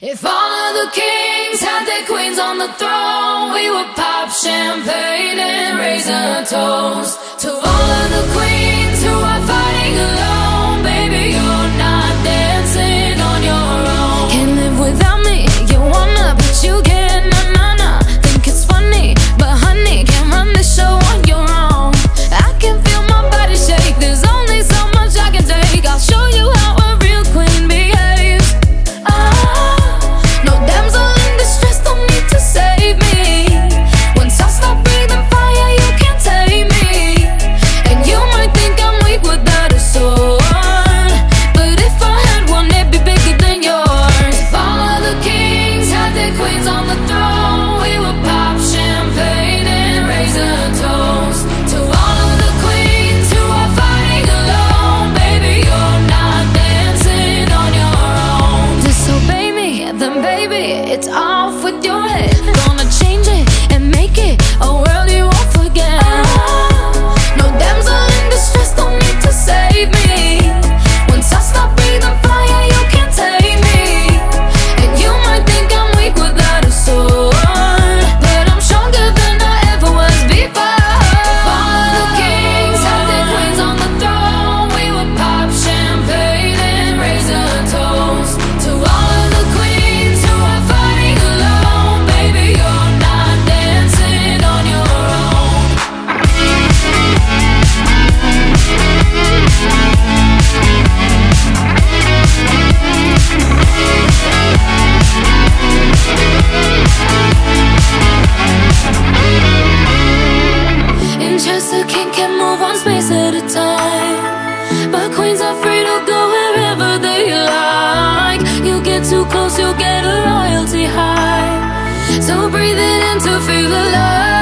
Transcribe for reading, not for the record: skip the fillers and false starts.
If all of the kings had their queens on the throne, we would pop champagne and raise a toast to all of the queens who are fighting alone. Baby, you're not dancing on your own. Can't live without me, you wanna, but you can't, nah. Think it's funny, but honey, can't run the show on your own. I can feel my body shake, there's only so much I can take. I'll show you how a real queen behaves. No damsel in distress, don't need to save me. Once I stop breathing fire, you can't tame me. And you might think I'm weak without a sword, but if I had one, it'd be bigger than yours. If all of the kings had their queens on the throne, we would pop champagne and raise a toast to all of the queens who are fighting alone. Baby, you're not dancing on your own. Disobey me, then baby, it's off with your head. Gonna change it and make it a world you won't forget. No damsel in distress, don't need to save me. Once I stop breathing fire, you can't take me. And you might think I'm weak without a sword, but I'm stronger than I ever was before. If all of the kings had their queens on the throne, we would pop champagne and raise a toast to all of the queens who are fighting alone. Baby, you're not dancing on your own. In chess, a king can move one space at a time, but queens are free to go wherever they like. You get too close, you'll get a royalty high. So breathe it in to feel alive.